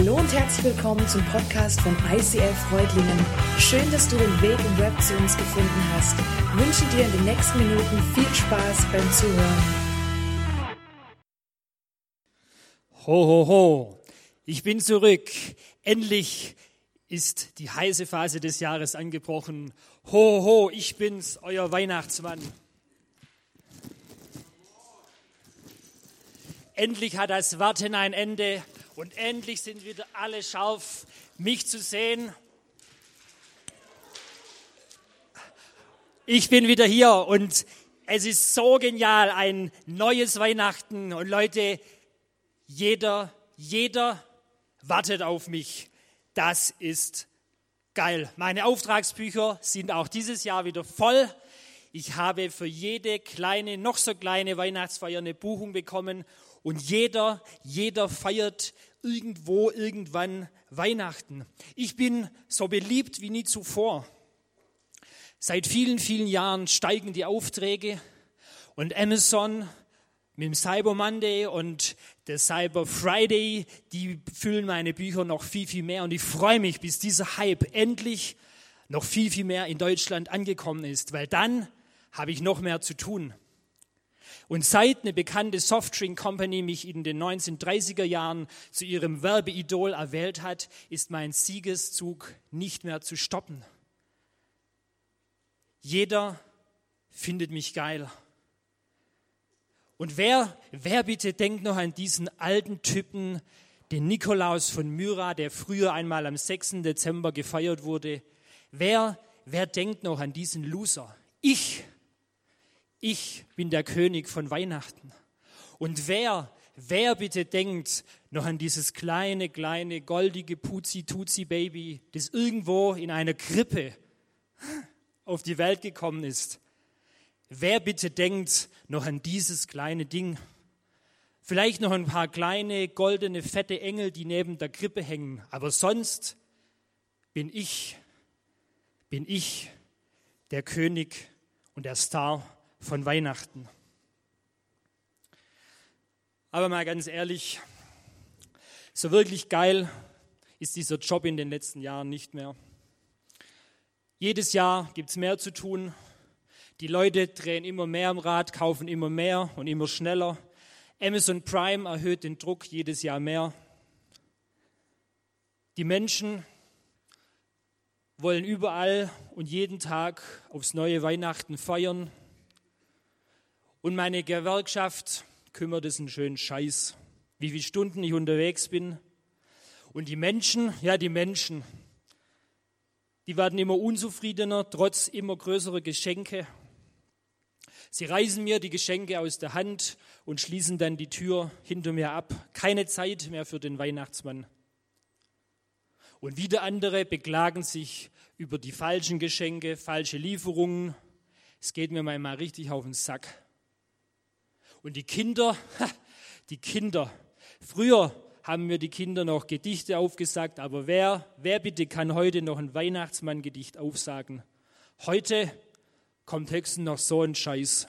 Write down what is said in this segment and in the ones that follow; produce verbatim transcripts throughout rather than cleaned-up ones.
Hallo und herzlich willkommen zum Podcast von I C L Freudlingen. Schön, dass du den Weg im Web zu uns gefunden hast. Ich wünsche dir in den nächsten Minuten viel Spaß beim Zuhören. Ho, ho, ho, ich bin zurück. Endlich ist die heiße Phase des Jahres angebrochen. Ho, ho, ich bin's, euer Weihnachtsmann. Endlich hat das Warten ein Ende und endlich sind wieder alle scharf, mich zu sehen. Ich bin wieder hier und es ist so genial, ein neues Weihnachten. Und Leute, jeder, jeder wartet auf mich. Das ist geil. Meine Auftragsbücher sind auch dieses Jahr wieder voll. Ich habe für jede kleine, noch so kleine Weihnachtsfeier eine Buchung bekommen. Und jeder, jeder feiert irgendwo, irgendwann Weihnachten. Ich bin so beliebt wie nie zuvor. Seit vielen, vielen Jahren steigen die Aufträge und Amazon mit dem Cyber Monday und der Cyber Friday, die füllen meine Bücher noch viel, viel mehr. Und ich freue mich, bis dieser Hype endlich noch viel, viel mehr in Deutschland angekommen ist, weil dann habe ich noch mehr zu tun. Und seit eine bekannte Softdrink Company mich in den neunzehnhundertdreißiger Jahren zu ihrem Werbeidol erwählt hat, ist mein Siegeszug nicht mehr zu stoppen. Jeder findet mich geil. Und wer, wer bitte denkt noch an diesen alten Typen, den Nikolaus von Myra, der früher einmal am sechsten Dezember gefeiert wurde? Wer, wer denkt noch an diesen Loser? Ich. Ich bin der König von Weihnachten. Und wer, wer bitte denkt noch an dieses kleine, kleine, goldige Putzi-Tutsi-Baby, das irgendwo in einer Krippe auf die Welt gekommen ist? Wer bitte denkt noch an dieses kleine Ding? Vielleicht noch ein paar kleine, goldene, fette Engel, die neben der Krippe hängen. Aber sonst bin ich, bin ich der König und der Star von Weihnachten. Aber mal ganz ehrlich, so wirklich geil ist dieser Job in den letzten Jahren nicht mehr. Jedes Jahr gibt es mehr zu tun. Die Leute drehen immer mehr am Rad, kaufen immer mehr und immer schneller. Amazon Prime erhöht den Druck jedes Jahr mehr. Die Menschen wollen überall und jeden Tag aufs neue Weihnachten feiern. Und meine Gewerkschaft kümmert es einen schönen Scheiß, wie viele Stunden ich unterwegs bin. Und die Menschen, ja die Menschen, die werden immer unzufriedener, trotz immer größerer Geschenke. Sie reißen mir die Geschenke aus der Hand und schließen dann die Tür hinter mir ab. Keine Zeit mehr für den Weihnachtsmann. Und wieder andere beklagen sich über die falschen Geschenke, falsche Lieferungen. Es geht mir manchmal richtig auf den Sack. Und die Kinder, die Kinder, früher haben mir die Kinder noch Gedichte aufgesagt, aber wer, wer bitte kann heute noch ein Weihnachtsmann-Gedicht aufsagen? Heute kommt höchstens noch so ein Scheiß.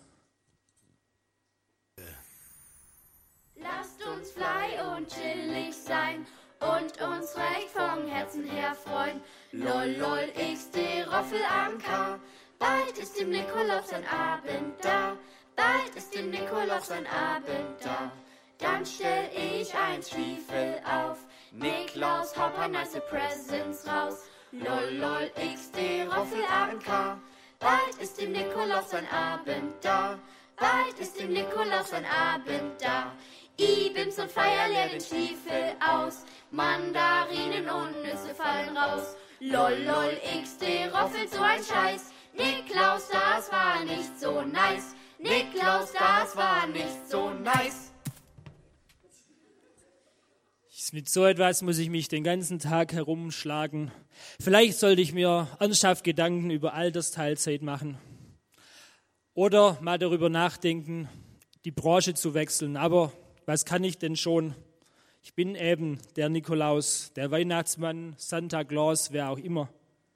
Lasst uns frei und chillig sein und uns recht vom Herzen her freuen. Lol, lol, xd, Roffel am K. Bald ist dem Nikolaus ein Abend da. Bald ist dem Nikolaus ein Abend da. Dann stell ich ein Stiefel auf. Niklaus, hau paar nice Presents raus. Lol, lol, xd, Roffel am K. Bald ist dem Nikolaus ein Abend da. Bald ist dem Nikolaus ein Abend da. Ibims und Feier leer den Stiefel aus. Mandarinen und Nüsse fallen raus. Lol, lol, xd, roffelt so ein Scheiß. Niklaus, das war nicht so nice. Niklaus, das war nicht so nice. Mit so etwas muss ich mich den ganzen Tag herumschlagen. Vielleicht sollte ich mir ernsthaft Gedanken über Altersteilzeit machen. Oder mal darüber nachdenken, die Branche zu wechseln. Aber was kann ich denn schon? Ich bin eben der Nikolaus, der Weihnachtsmann, Santa Claus, wer auch immer.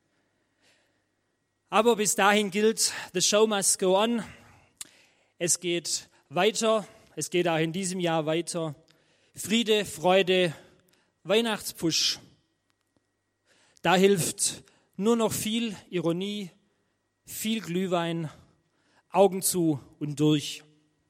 Aber bis dahin gilt, the show must go on. Es geht weiter, es geht auch in diesem Jahr weiter. Friede, Freude, Weihnachtspfusch. Da hilft nur noch viel Ironie, viel Glühwein, Augen zu und durch.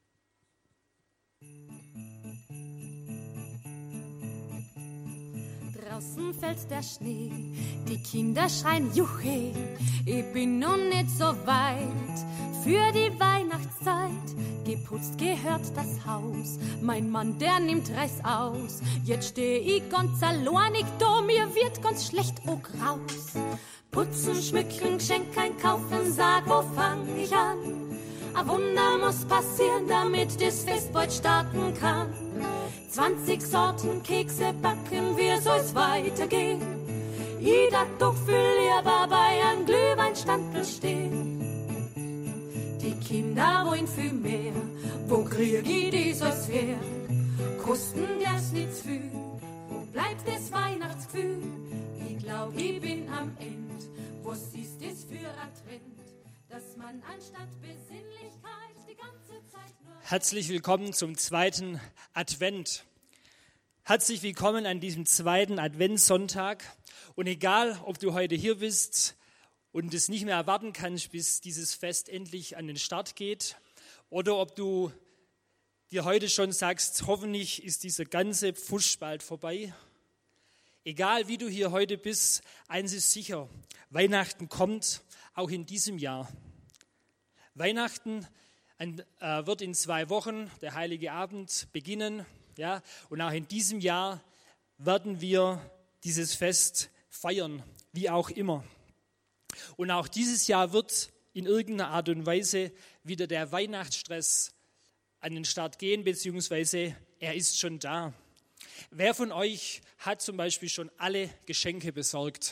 Draußen fällt der Schnee, die Kinder schreien Juche, ich bin noch nicht so weit für die Weihnachtszeit. Geputzt gehört das Haus, mein Mann, der nimmt Reis aus. Jetzt steh ich ganz alleinig da, mir wird ganz schlecht auch raus. Putzen, schmücken, Geschenk einkaufen, sag, wo fang ich an? Ein Wunder muss passieren, damit das Fest bald starten kann. zwanzig Sorten Kekse backen, wie soll's weitergehen? Ich dat doch viel lieber bei einem Glühweinstandel stehen. Die Kinder wollen viel mehr, wo krieg ich dieses her? Kosten das nichts viel, wo bleibt das Weihnachtsgefühl? Ich glaub, ich bin am Ende, was ist das für ein Trend? Dass man anstatt Besinnlichkeit die ganze Zeit nur... Herzlich willkommen zum zweiten Advent. Herzlich willkommen an diesem zweiten Adventssonntag. Und egal, ob du heute hier bist und es nicht mehr erwarten kannst, bis dieses Fest endlich an den Start geht, oder ob du dir heute schon sagst, hoffentlich ist dieser ganze Pfusch bald vorbei. Egal, wie du hier heute bist, eins ist sicher, Weihnachten kommt auch in diesem Jahr. Weihnachten äh, wird in zwei Wochen, der Heilige Abend, beginnen. Ja, und auch in diesem Jahr werden wir dieses Fest feiern, wie auch immer. Und auch dieses Jahr wird in irgendeiner Art und Weise wieder der Weihnachtsstress an den Start gehen, beziehungsweise er ist schon da. Wer von euch hat zum Beispiel schon alle Geschenke besorgt?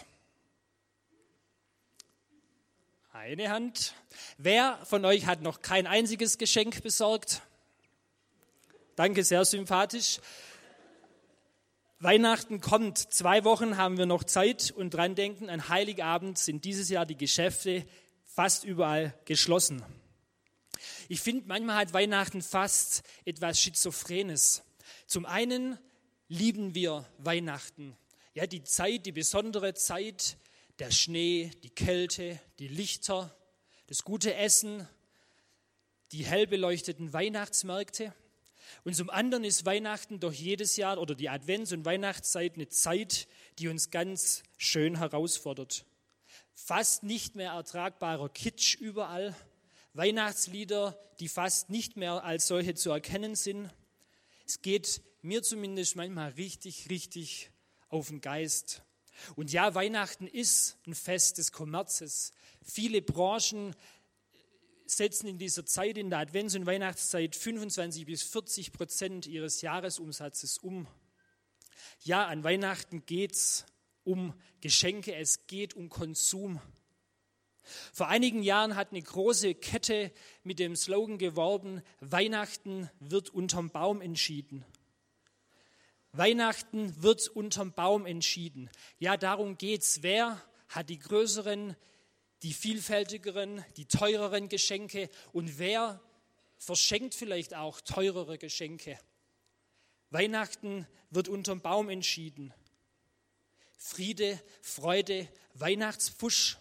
Eine Hand. Wer von euch hat noch kein einziges Geschenk besorgt? Danke, sehr sympathisch. Weihnachten kommt. Zwei Wochen haben wir noch Zeit und dran denken, an Heiligabend sind dieses Jahr die Geschäfte fast überall geschlossen. Ich finde, manchmal hat Weihnachten fast etwas Schizophrenes. Zum einen lieben wir Weihnachten. Ja, die Zeit, die besondere Zeit, der Schnee, die Kälte, die Lichter, das gute Essen, die hell beleuchteten Weihnachtsmärkte. Und zum anderen ist Weihnachten doch jedes Jahr oder die Advents- und Weihnachtszeit eine Zeit, die uns ganz schön herausfordert. Fast nicht mehr ertragbarer Kitsch überall, Weihnachtslieder, die fast nicht mehr als solche zu erkennen sind. Es geht mir zumindest manchmal richtig, richtig auf den Geist. Und ja, Weihnachten ist ein Fest des Kommerzes. Viele Branchen setzen in dieser Zeit, in der Advents- und Weihnachtszeit, fünfundzwanzig bis vierzig Prozent ihres Jahresumsatzes um. Ja, an Weihnachten geht es um Geschenke, es geht um Konsum. Vor einigen Jahren hat eine große Kette mit dem Slogan geworben, Weihnachten wird unterm Baum entschieden. Weihnachten wird unterm Baum entschieden. Ja, darum geht's. Wer hat die größeren, die vielfältigeren, die teureren Geschenke und wer verschenkt vielleicht auch teurere Geschenke? Weihnachten wird unterm Baum entschieden. Friede, Freude, Weihnachtspfusch.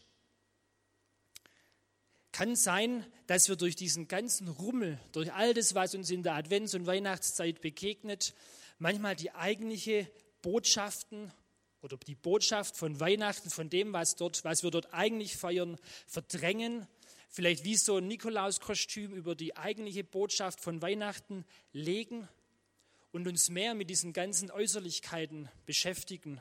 Kann sein, dass wir durch diesen ganzen Rummel, durch all das, was uns in der Advents- und Weihnachtszeit begegnet, manchmal die eigentliche Botschaften oder die Botschaft von Weihnachten, von dem, was, dort, was wir dort eigentlich feiern, verdrängen, vielleicht wie so ein Nikolauskostüm über die eigentliche Botschaft von Weihnachten legen und uns mehr mit diesen ganzen Äußerlichkeiten beschäftigen.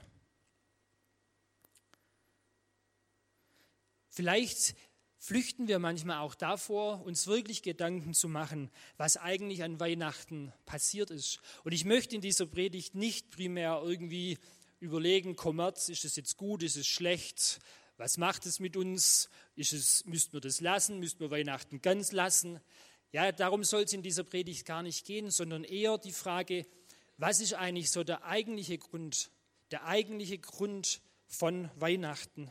Vielleicht flüchten wir manchmal auch davor, uns wirklich Gedanken zu machen, was eigentlich an Weihnachten passiert ist. Und ich möchte in dieser Predigt nicht primär irgendwie überlegen, Kommerz, ist es jetzt gut, ist es schlecht, was macht es mit uns, ist es, müssten wir das lassen, müssten wir Weihnachten ganz lassen. Ja, darum soll es in dieser Predigt gar nicht gehen, sondern eher die Frage, was ist eigentlich so der eigentliche Grund, der eigentliche Grund von Weihnachten?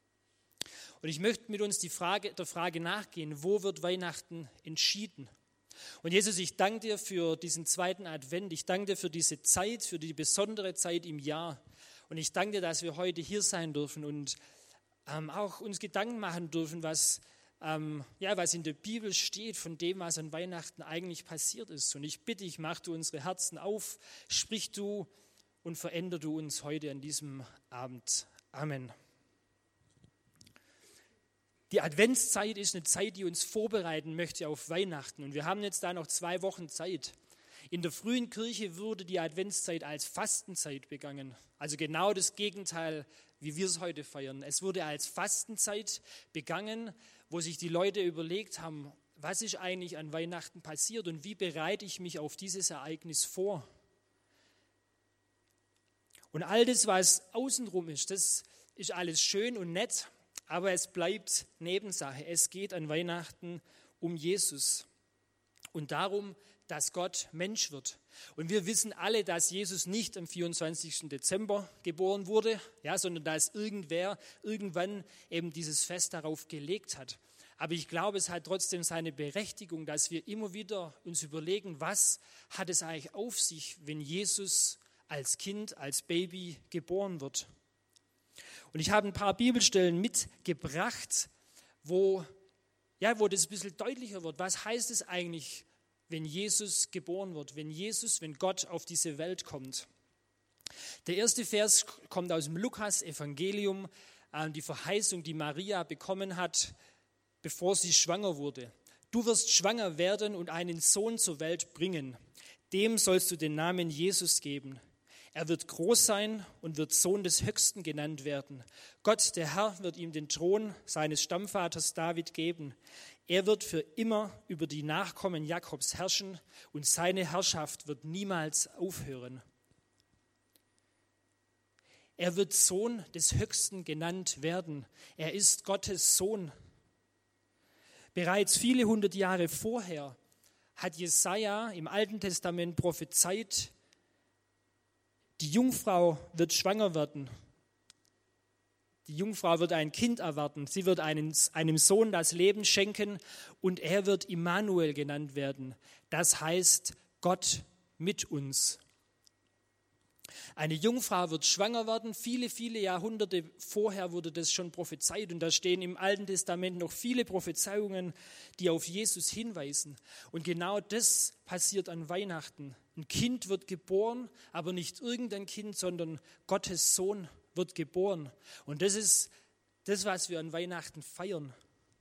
Und ich möchte mit uns die Frage, der Frage nachgehen, wo wird Weihnachten entschieden? Und Jesus, ich danke dir für diesen zweiten Advent. Ich danke dir für diese Zeit, für die besondere Zeit im Jahr. Und ich danke dir, dass wir heute hier sein dürfen und ähm, auch uns Gedanken machen dürfen, was, ähm, ja, was in der Bibel steht, von dem, was an Weihnachten eigentlich passiert ist. Und ich bitte dich, mach du unsere Herzen auf, sprich du und veränder du uns heute an diesem Abend. Amen. Die Adventszeit ist eine Zeit, die uns vorbereiten möchte auf Weihnachten. Und wir haben jetzt da noch zwei Wochen Zeit. In der frühen Kirche wurde die Adventszeit als Fastenzeit begangen. Also genau das Gegenteil, wie wir es heute feiern. Es wurde als Fastenzeit begangen, wo sich die Leute überlegt haben, was ist eigentlich an Weihnachten passiert und wie bereite ich mich auf dieses Ereignis vor. Und all das, was außenrum ist, das ist alles schön und nett. Aber es bleibt Nebensache. Es geht an Weihnachten um Jesus und darum, dass Gott Mensch wird. Und wir wissen alle, dass Jesus nicht am vierundzwanzigsten Dezember geboren wurde, ja, sondern dass irgendwer irgendwann eben dieses Fest darauf gelegt hat. Aber ich glaube, es hat trotzdem seine Berechtigung, dass wir immer wieder uns überlegen, was hat es eigentlich auf sich, wenn Jesus als Kind, als Baby geboren wird. Und ich habe ein paar Bibelstellen mitgebracht, wo, ja, wo das ein bisschen deutlicher wird. Was heißt es eigentlich, wenn Jesus geboren wird, wenn Jesus, wenn Gott auf diese Welt kommt? Der erste Vers kommt aus dem Lukas-Evangelium, die Verheißung, die Maria bekommen hat, bevor sie schwanger wurde. Du wirst schwanger werden und einen Sohn zur Welt bringen. Dem sollst du den Namen Jesus geben. Er wird groß sein und wird Sohn des Höchsten genannt werden. Gott, der Herr, wird ihm den Thron seines Stammvaters David geben. Er wird für immer über die Nachkommen Jakobs herrschen und seine Herrschaft wird niemals aufhören. Er wird Sohn des Höchsten genannt werden. Er ist Gottes Sohn. Bereits viele hundert Jahre vorher hat Jesaja im Alten Testament prophezeit, die Jungfrau wird schwanger werden. Die Jungfrau wird ein Kind erwarten. Sie wird einen, einem Sohn das Leben schenken und er wird Immanuel genannt werden. Das heißt Gott mit uns. Eine Jungfrau wird schwanger werden. Viele, viele Jahrhunderte vorher wurde das schon prophezeit. Und da stehen im Alten Testament noch viele Prophezeiungen, die auf Jesus hinweisen. Und genau das passiert an Weihnachten. Ein Kind wird geboren, aber nicht irgendein Kind, sondern Gottes Sohn wird geboren. Und das ist das, was wir an Weihnachten feiern.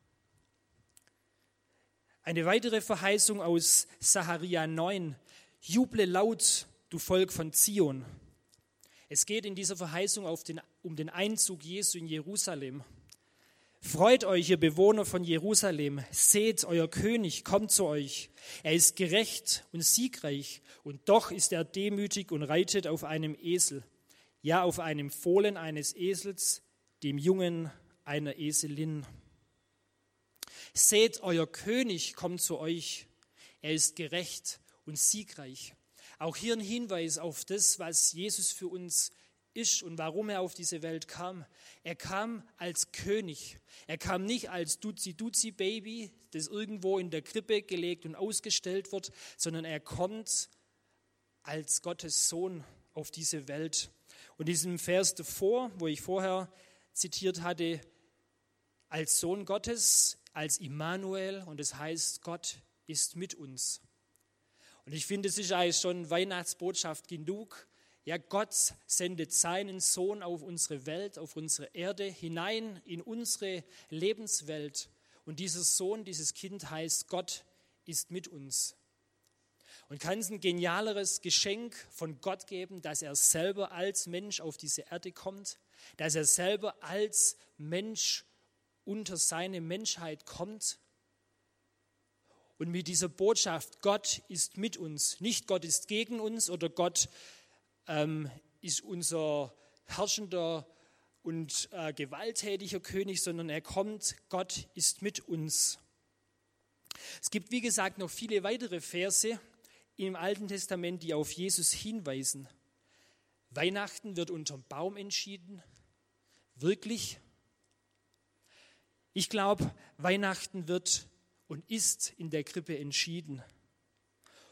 Eine weitere Verheißung aus Sacharja neun. Juble laut, du Volk von Zion. Es geht in dieser Verheißung auf den, um den Einzug Jesu in Jerusalem. Freut euch, ihr Bewohner von Jerusalem, seht, euer König kommt zu euch. Er ist gerecht und siegreich und doch ist er demütig und reitet auf einem Esel, ja auf einem Fohlen eines Esels, dem Jungen einer Eselin. Seht, euer König kommt zu euch. Er ist gerecht und siegreich. Auch hier ein Hinweis auf das, was Jesus für uns ist und warum er auf diese Welt kam. Er kam als König. Er kam nicht als Duzi-Duzi-Baby, das irgendwo in der Krippe gelegt und ausgestellt wird, sondern er kommt als Gottes Sohn auf diese Welt. Und diesem Vers davor, wo ich vorher zitiert hatte, als Sohn Gottes, als Immanuel, und das heißt, Gott ist mit uns. Und ich finde, es ist eigentlich schon Weihnachtsbotschaft genug. Ja, Gott sendet seinen Sohn auf unsere Welt, auf unsere Erde, hinein in unsere Lebenswelt. Und dieser Sohn, dieses Kind heißt, Gott ist mit uns. Und kann es ein genialeres Geschenk von Gott geben, dass er selber als Mensch auf diese Erde kommt, dass er selber als Mensch unter seine Menschheit kommt? Und mit dieser Botschaft, Gott ist mit uns, nicht Gott ist gegen uns oder Gott ähm, ist unser herrschender und äh, gewalttätiger König, sondern er kommt, Gott ist mit uns. Es gibt, wie gesagt, noch viele weitere Verse im Alten Testament, die auf Jesus hinweisen. Weihnachten wird unterm Baum entschieden. Wirklich? Ich glaube, Weihnachten wird und ist in der Krippe entschieden.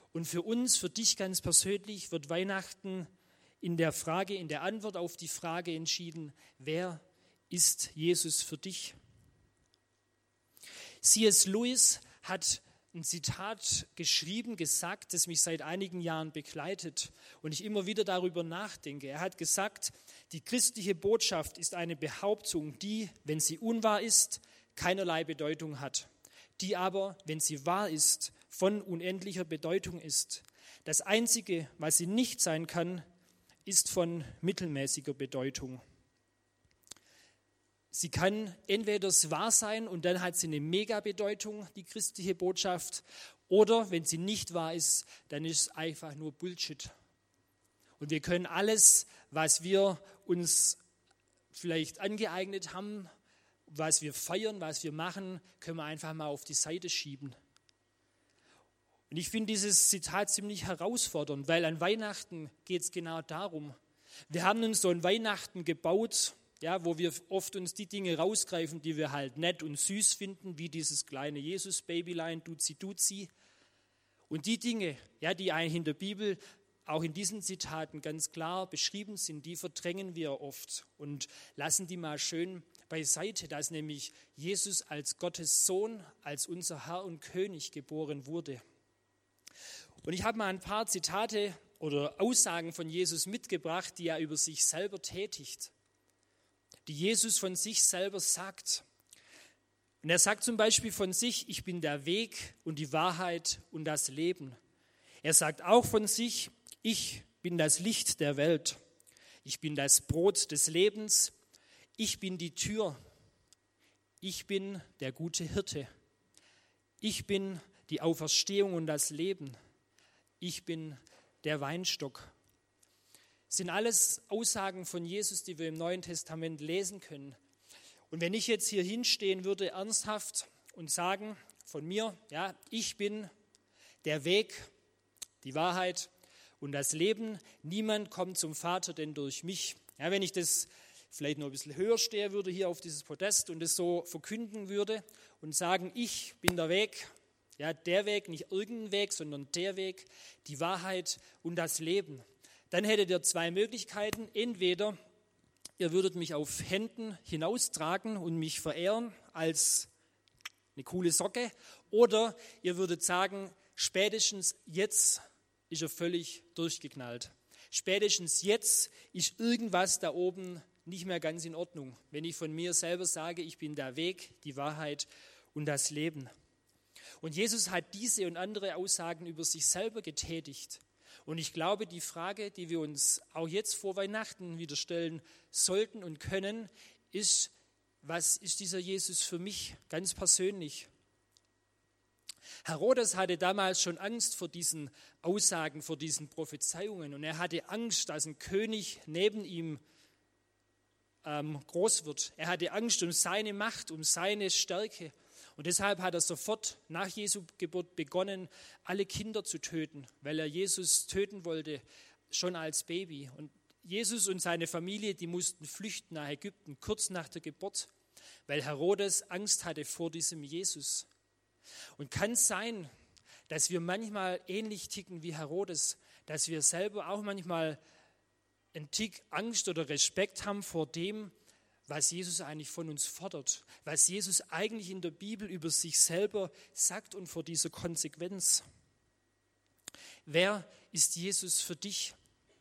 Und für uns, für dich ganz persönlich, wird Weihnachten in der Frage, in der Antwort auf die Frage entschieden, wer ist Jesus für dich? C S Lewis hat ein Zitat geschrieben, gesagt, das mich seit einigen Jahren begleitet und ich immer wieder darüber nachdenke. Er hat gesagt, die christliche Botschaft ist eine Behauptung, die, wenn sie unwahr ist, keinerlei Bedeutung hat, die aber, wenn sie wahr ist, von unendlicher Bedeutung ist. Das Einzige, was sie nicht sein kann, ist von mittelmäßiger Bedeutung. Sie kann entweder wahr sein und dann hat sie eine Mega-Bedeutung, die christliche Botschaft, oder wenn sie nicht wahr ist, dann ist es einfach nur Bullshit. Und wir können alles, was wir uns vielleicht angeeignet haben, was wir feiern, was wir machen, können wir einfach mal auf die Seite schieben. Und ich finde dieses Zitat ziemlich herausfordernd, weil an Weihnachten geht es genau darum. Wir haben uns so ein Weihnachten gebaut, ja, wo wir oft uns die Dinge rausgreifen, die wir halt nett und süß finden, wie dieses kleine Jesus-Babylein, Duzi Duzi. Und die Dinge, ja, die eigentlich in der Bibel, auch in diesen Zitaten ganz klar beschrieben sind, die verdrängen wir oft und lassen die mal schön beiseite, dass nämlich Jesus als Gottes Sohn, als unser Herr und König geboren wurde. Und ich habe mal ein paar Zitate oder Aussagen von Jesus mitgebracht, die er über sich selber tätigt, die Jesus von sich selber sagt. Und er sagt zum Beispiel von sich, ich bin der Weg und die Wahrheit und das Leben. Er sagt auch von sich, ich bin das Licht der Welt. Ich bin das Brot des Lebens. Ich bin die Tür. Ich bin der gute Hirte. Ich bin die Auferstehung und das Leben. Ich bin der Weinstock. Das sind alles Aussagen von Jesus, die wir im Neuen Testament lesen können. Und wenn ich jetzt hier hinstehen würde, ernsthaft und sagen von mir, ja, ich bin der Weg, die Wahrheit und das Leben, niemand kommt zum Vater denn durch mich. Ja, wenn ich das vielleicht noch ein bisschen höher stehe würde hier auf dieses Podest und es so verkünden würde und sagen, ich bin der Weg, ja, der Weg, nicht irgendein Weg, sondern der Weg, die Wahrheit und das Leben. Dann hättet ihr zwei Möglichkeiten. Entweder ihr würdet mich auf Händen hinaustragen und mich verehren als eine coole Socke, oder ihr würdet sagen, spätestens jetzt ist er völlig durchgeknallt. Spätestens jetzt ist irgendwas da oben nicht mehr ganz in Ordnung, wenn ich von mir selber sage, ich bin der Weg, die Wahrheit und das Leben. Und Jesus hat diese und andere Aussagen über sich selber getätigt. Und ich glaube, die Frage, die wir uns auch jetzt vor Weihnachten wieder stellen sollten und können, ist, was ist dieser Jesus für mich ganz persönlich? Herodes hatte damals schon Angst vor diesen Aussagen, vor diesen Prophezeiungen. Und er hatte Angst, dass ein König neben ihm ähm, groß wird. Er hatte Angst um seine Macht, um seine Stärke. Und deshalb hat er sofort nach Jesu Geburt begonnen, alle Kinder zu töten, weil er Jesus töten wollte, schon als Baby. Und Jesus und seine Familie, die mussten flüchten nach Ägypten, kurz nach der Geburt, weil Herodes Angst hatte vor diesem Jesus. Und kann es sein, dass wir manchmal ähnlich ticken wie Herodes, dass wir selber auch manchmal einen Tick Angst oder Respekt haben vor dem, was Jesus eigentlich von uns fordert, was Jesus eigentlich in der Bibel über sich selber sagt und vor dieser Konsequenz. Wer ist Jesus für dich?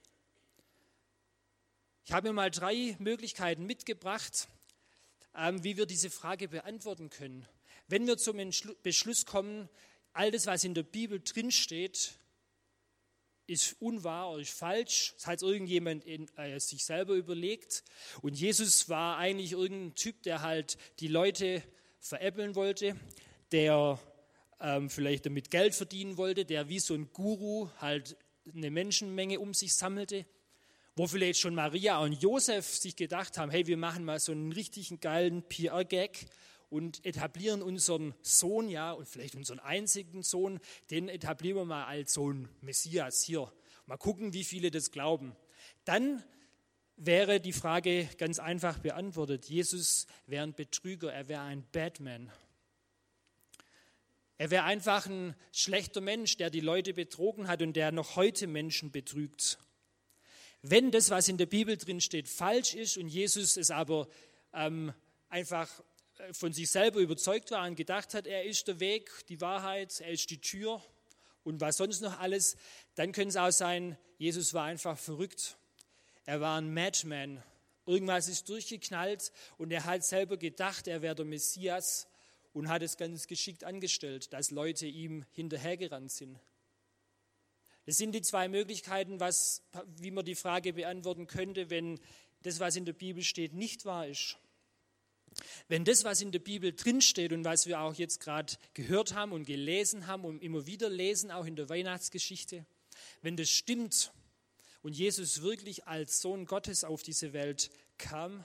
Ich habe mir mal drei Möglichkeiten mitgebracht, wie wir diese Frage beantworten können. Wenn wir zum Beschluss kommen, all das, was in der Bibel drinsteht, ist unwahr oder ist falsch. Das hat irgendjemand in, äh, sich selber überlegt. Und Jesus war eigentlich irgendein Typ, der halt die Leute veräppeln wollte, der ähm, vielleicht damit Geld verdienen wollte, der wie so ein Guru halt eine Menschenmenge um sich sammelte, wo vielleicht schon Maria und Josef sich gedacht haben, hey, wir machen mal so einen richtigen geilen P R-Gag und etablieren unseren Sohn, ja, und vielleicht unseren einzigen Sohn, den etablieren wir mal als so einen Messias hier. Mal gucken, wie viele das glauben. Dann wäre die Frage ganz einfach beantwortet. Jesus wäre ein Betrüger, er wäre ein Batman. Er wäre einfach ein schlechter Mensch, der die Leute betrogen hat und der noch heute Menschen betrügt. Wenn das, was in der Bibel drin steht, falsch ist und Jesus es aber ähm, einfach von sich selber überzeugt war und gedacht hat, er ist der Weg, die Wahrheit, er ist die Tür und was sonst noch alles, dann könnte es auch sein, Jesus war einfach verrückt. Er war ein Madman. Irgendwas ist durchgeknallt und er hat selber gedacht, er wäre der Messias und hat es ganz geschickt angestellt, dass Leute ihm hinterhergerannt sind. Das sind die zwei Möglichkeiten, was, wie man die Frage beantworten könnte, wenn das, was in der Bibel steht, nicht wahr ist. Wenn das, was in der Bibel drinsteht und was wir auch jetzt gerade gehört haben und gelesen haben und immer wieder lesen, auch in der Weihnachtsgeschichte, wenn das stimmt und Jesus wirklich als Sohn Gottes auf diese Welt kam,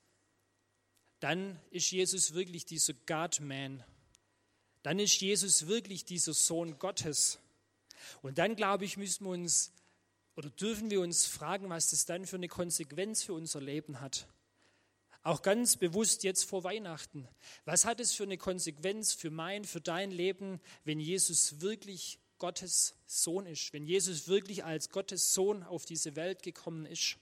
dann ist Jesus wirklich dieser God-Man. Dann ist Jesus wirklich dieser Sohn Gottes. Und dann, glaube ich, müssen wir uns oder dürfen wir uns fragen, was das dann für eine Konsequenz für unser Leben hat. Auch ganz bewusst jetzt vor Weihnachten. Was hat es für eine Konsequenz für mein, für dein Leben, wenn Jesus wirklich Gottes Sohn ist? Wenn Jesus wirklich als Gottes Sohn auf diese Welt gekommen ist?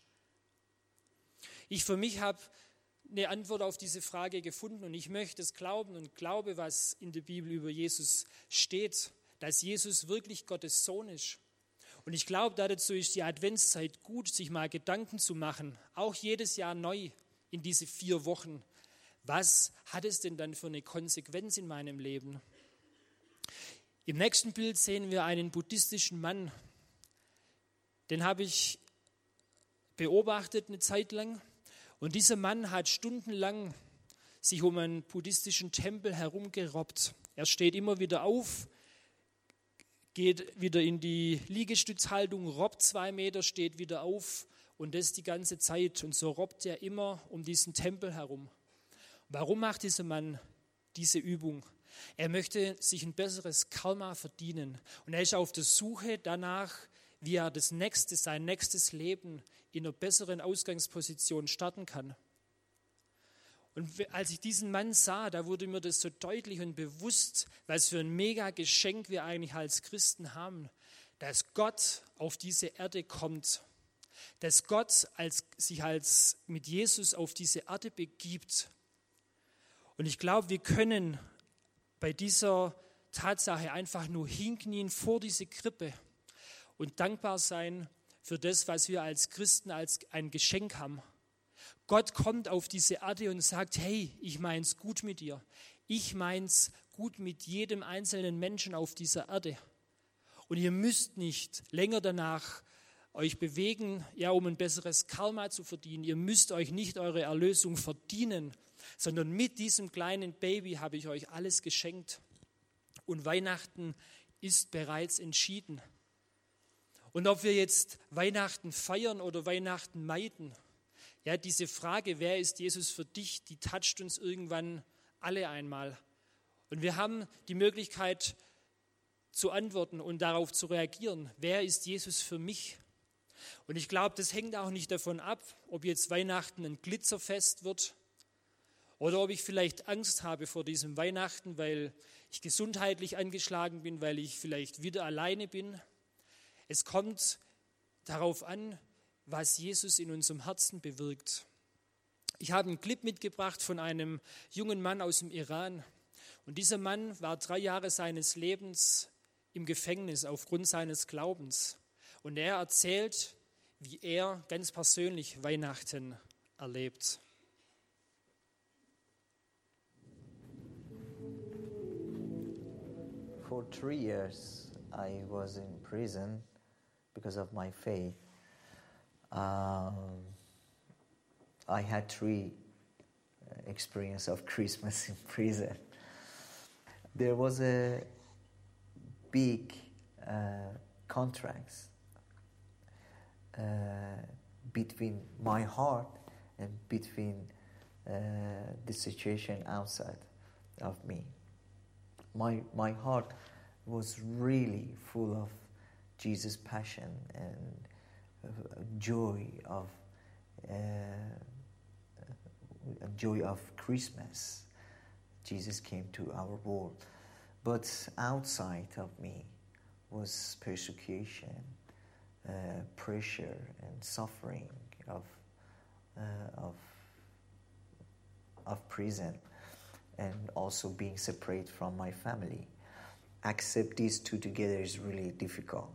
Ich für mich habe eine Antwort auf diese Frage gefunden und ich möchte es glauben und glaube, was in der Bibel über Jesus steht, dass Jesus wirklich Gottes Sohn ist. Und ich glaube, dazu ist die Adventszeit gut, sich mal Gedanken zu machen, auch jedes Jahr neu in diese vier Wochen. Was hat es denn dann für eine Konsequenz in meinem Leben? Im nächsten Bild sehen wir einen buddhistischen Mann. Den habe ich beobachtet eine Zeit lang. Und dieser Mann hat stundenlang sich um einen buddhistischen Tempel herumgerobbt. Er steht immer wieder auf, geht wieder in die Liegestützhaltung, robbt zwei Meter, steht wieder auf und das die ganze Zeit. Und so robbt er immer um diesen Tempel herum. Warum macht dieser Mann diese Übung? Er möchte sich ein besseres Karma verdienen und er ist auf der Suche danach, wie er das nächste, sein nächstes Leben in einer besseren Ausgangsposition starten kann. Und als ich diesen Mann sah, da wurde mir das so deutlich und bewusst, was für ein mega Geschenk wir eigentlich als Christen haben, dass Gott auf diese Erde kommt, dass Gott als, sich als mit Jesus auf diese Erde begibt. Und ich glaube, wir können bei dieser Tatsache einfach nur hinknien vor diese Krippe und dankbar sein für das, was wir als Christen als ein Geschenk haben. Gott kommt auf diese Erde und sagt, hey, ich mein's gut mit dir. Ich mein's gut mit jedem einzelnen Menschen auf dieser Erde. Und ihr müsst nicht länger danach euch bewegen, ja, um ein besseres Karma zu verdienen. Ihr müsst euch nicht eure Erlösung verdienen, sondern mit diesem kleinen Baby habe ich euch alles geschenkt. Und Weihnachten ist bereits entschieden. Und ob wir jetzt Weihnachten feiern oder Weihnachten meiden, ja, diese Frage, wer ist Jesus für dich, die toucht uns irgendwann alle einmal. Und wir haben die Möglichkeit zu antworten und darauf zu reagieren. Wer ist Jesus für mich? Und ich glaube, das hängt auch nicht davon ab, ob jetzt Weihnachten ein Glitzerfest wird oder ob ich vielleicht Angst habe vor diesem Weihnachten, weil ich gesundheitlich angeschlagen bin, weil ich vielleicht wieder alleine bin. Es kommt darauf an, was Jesus in unserem Herzen bewirkt. Ich habe einen Clip mitgebracht von einem jungen Mann aus dem Iran. Und dieser Mann war drei Jahre seines Lebens im Gefängnis aufgrund seines Glaubens. Und er erzählt, wie er ganz persönlich Weihnachten erlebt. For three years I was in prison because of my faith. Um, I had three experiences of Christmas in prison. There was a big uh, contract uh, between my heart and between uh, the situation outside of me. My my heart was really full of Jesus' passion and joy of uh, joy of Christmas. Jesus came to our world, But outside of me was persecution, uh, pressure and suffering of, uh, of, of prison, and also being separate from my family. Accept these two together is really difficult.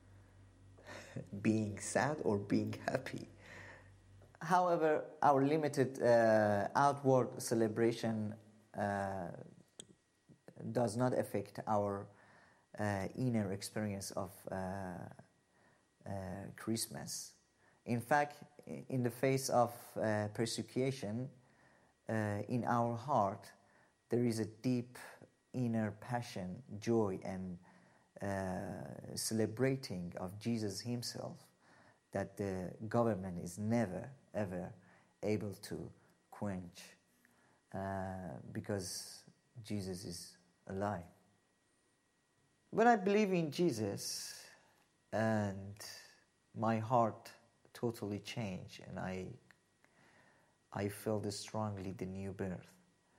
Being sad or being happy. However, our limited uh, outward celebration uh, does not affect our uh, inner experience of uh, uh, Christmas. In fact, in the face of uh, persecution, uh, in our heart, there is a deep inner passion, joy, and uh, celebrating of Jesus himself that the government is never, ever able to quench uh, because Jesus is alive. When I believe in Jesus and my heart totally changed and I, I felt strongly the new birth.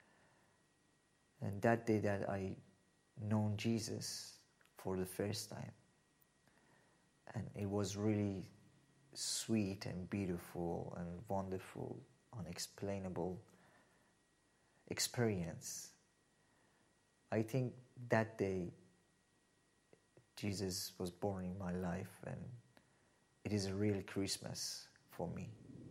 And that day that I known Jesus for the first time. And it was really sweet and beautiful and wonderful, unexplainable experience. I think that day Jesus was born in my life, and it is a real Christmas for me.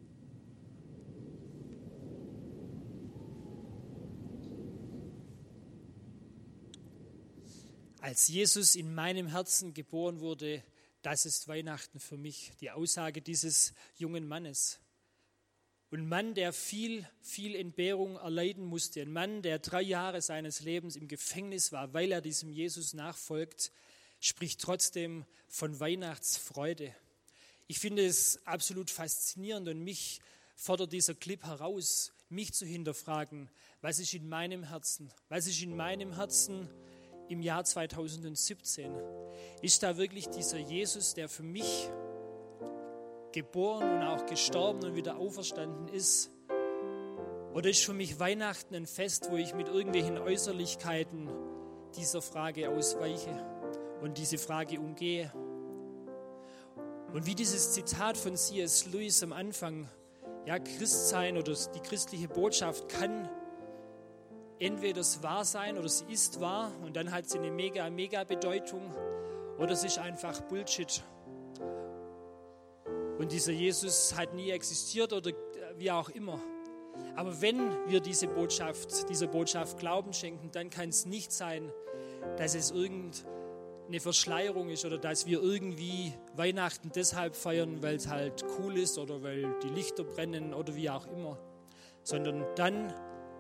Als Jesus in meinem Herzen geboren wurde, das ist Weihnachten für mich, die Aussage dieses jungen Mannes. Und ein Mann, der viel, viel Entbehrung erleiden musste, ein Mann, der drei Jahre seines Lebens im Gefängnis war, weil er diesem Jesus nachfolgt, spricht trotzdem von Weihnachtsfreude. Ich finde es absolut faszinierend und mich fordert dieser Clip heraus, mich zu hinterfragen, was ist in meinem Herzen, was ist in meinem Herzen im Jahr zweitausendsiebzehn. Ist da wirklich dieser Jesus, der für mich geboren und auch gestorben und wieder auferstanden ist? Oder ist für mich Weihnachten ein Fest, wo ich mit irgendwelchen Äußerlichkeiten dieser Frage ausweiche und diese Frage umgehe? Und wie dieses Zitat von C S Lewis am Anfang, ja, Christsein oder die christliche Botschaft kann entweder es wahr sein oder sie ist wahr und dann hat sie eine mega, mega Bedeutung, oder es ist einfach Bullshit. Und dieser Jesus hat nie existiert oder wie auch immer. Aber wenn wir diese Botschaft, dieser Botschaft Glauben schenken, dann kann es nicht sein, dass es irgendeine Verschleierung ist oder dass wir irgendwie Weihnachten deshalb feiern, weil es halt cool ist oder weil die Lichter brennen oder wie auch immer. Sondern dann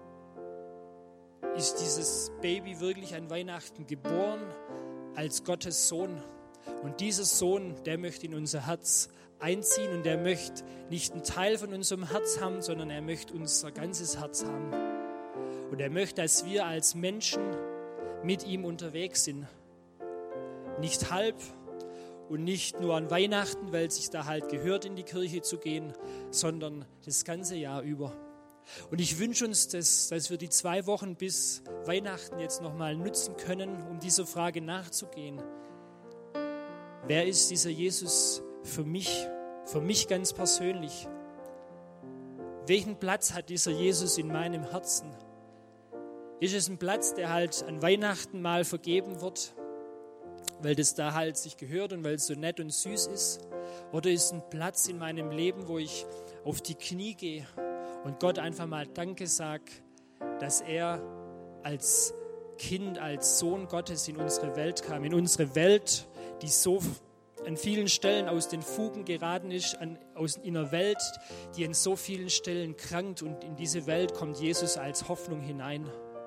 ist dieses Baby wirklich an Weihnachten geboren als Gottes Sohn. Und dieser Sohn, der möchte in unser Herz einziehen und der möchte nicht einen Teil von unserem Herz haben, sondern er möchte unser ganzes Herz haben. Und er möchte, dass wir als Menschen mit ihm unterwegs sind. Nicht halb und nicht nur an Weihnachten, weil es sich da halt gehört, in die Kirche zu gehen, sondern das ganze Jahr über. Und ich wünsche uns, das, dass wir die zwei Wochen bis Weihnachten jetzt nochmal nutzen können, um dieser Frage nachzugehen. Wer ist dieser Jesus für mich, für mich ganz persönlich? Welchen Platz hat dieser Jesus in meinem Herzen? Ist es ein Platz, der halt an Weihnachten mal vergeben wird, weil das da halt sich gehört und weil es so nett und süß ist? Oder ist es ein Platz in meinem Leben, wo ich auf die Knie gehe und Gott einfach mal Danke sagt, dass er als Kind, als Sohn Gottes in unsere Welt kam, in unsere Welt, die so an vielen Stellen aus den Fugen geraten ist, an, aus, in einer Welt, die an so vielen Stellen krankt, und in diese Welt kommt Jesus als Hoffnung hinein.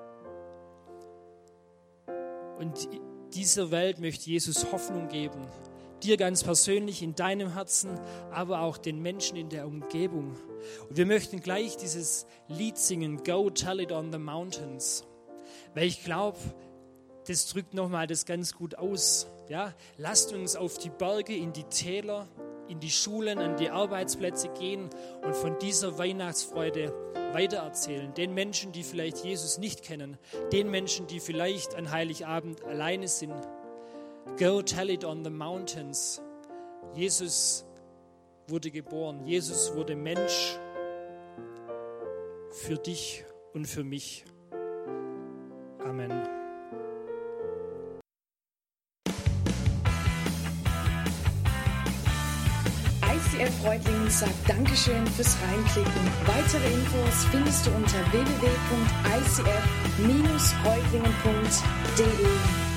Und dieser Welt möchte Jesus Hoffnung geben, dir ganz persönlich in deinem Herzen, aber auch den Menschen in der Umgebung. Und wir möchten gleich dieses Lied singen, Go Tell It on the Mountains, weil ich glaube, das drückt nochmal das ganz gut aus. Ja? Lasst uns auf die Berge, in die Täler, in die Schulen, an die Arbeitsplätze gehen und von dieser Weihnachtsfreude weitererzählen. Den Menschen, die vielleicht Jesus nicht kennen, den Menschen, die vielleicht an Heiligabend alleine sind. Go tell it on the mountains. Jesus wurde geboren. Jesus wurde Mensch für dich und für mich. Amen. I C F Reutlingen sagt Dankeschön fürs Reinklicken. Weitere Infos findest du unter w w w punkt i c f Bindestrich reutlingen punkt d e.